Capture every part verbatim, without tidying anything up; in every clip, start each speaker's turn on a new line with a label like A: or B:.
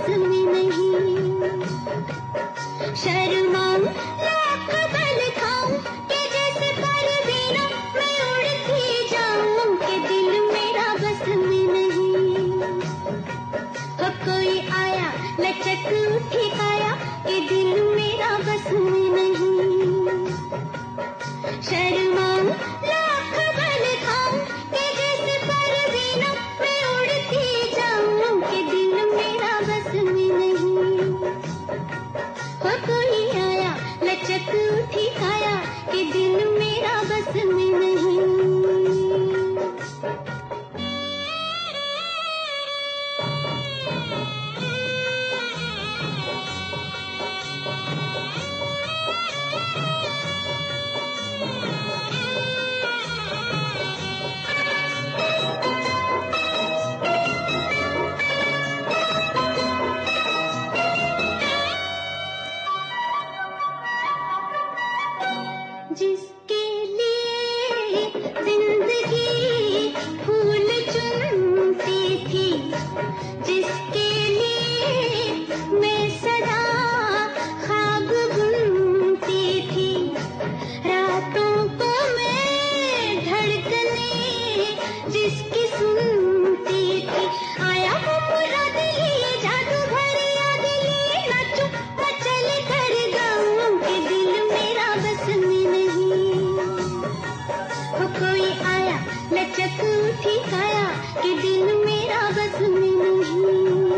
A: बस में नहीं। शर्माऊं लाख बल खाऊं कि जैसे परवीना मैं उड़ती जाऊं कि दिल मेरा बस में नहीं। हो कोई आया लचक उठी काया कि दिल मेरा बस में नहीं। शर्माऊं लाख बल खाऊं कि जैसे परवीना मैं उड़ती जाऊं कि दिल मेरा बस में नहीं। हो कोई आया लचक उठी काया कि दिल मेरा बस में नहीं। जिसके लिए जिंदगी फूल चुनती थी, जिसके लिए मैं सदा ख्वाब बुनती थी, रातों को मैं धड़कने जिसकी सुनती थी, आया वो पूरा दिल जादू भरी याद लिए नाचूं मचल कर गाऊं कि दिल मेरा बस में नहीं। हो कोई आया लचक उठी काया कि दिल मेरा बस में नहीं।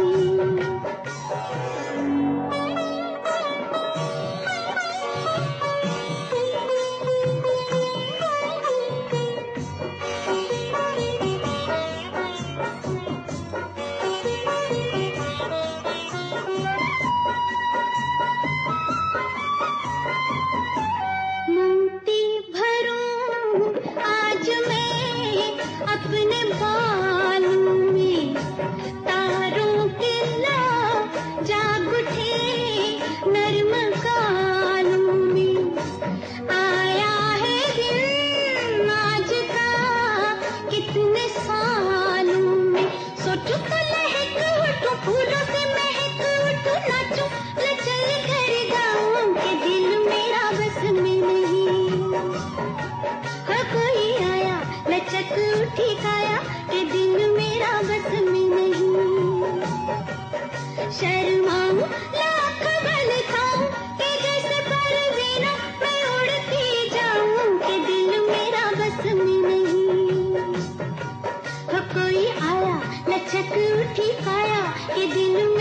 A: मुट्ठी भरूं आज मैं अपने बालों में, तारों के ला जाग उठे नर्म गालों में। आया है दिन आज का कितने सालों में, सोचूं तो लहक उठूं फूलों से महक उठूं, नाचूं लचल कर गाऊं कि दिल मेरा बस में नहीं। हो कोई आया लचक उठी काया कि दिल मेरा बस में नहीं। शर्माऊं लाख बल खाऊं कि जैसे परवीना मैं उड़ती जाऊं कि दिल मेरा बस में नहीं। हो कोई आया लचक उठी काया कि दिल